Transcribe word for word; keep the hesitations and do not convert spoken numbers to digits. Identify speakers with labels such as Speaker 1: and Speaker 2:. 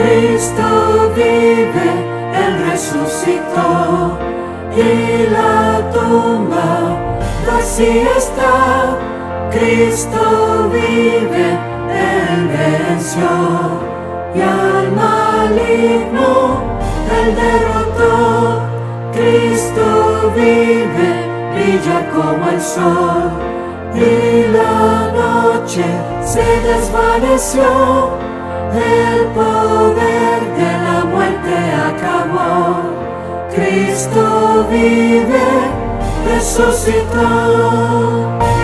Speaker 1: Cristo vive, Él resucitó y la tumba vacía está. Cristo vive, Él venció y al maligno Él derrotó. Cristo vive, brilla como el sol y la noche se desvaneció. El poder de la muerte acabó. Cristo vive, resucitó.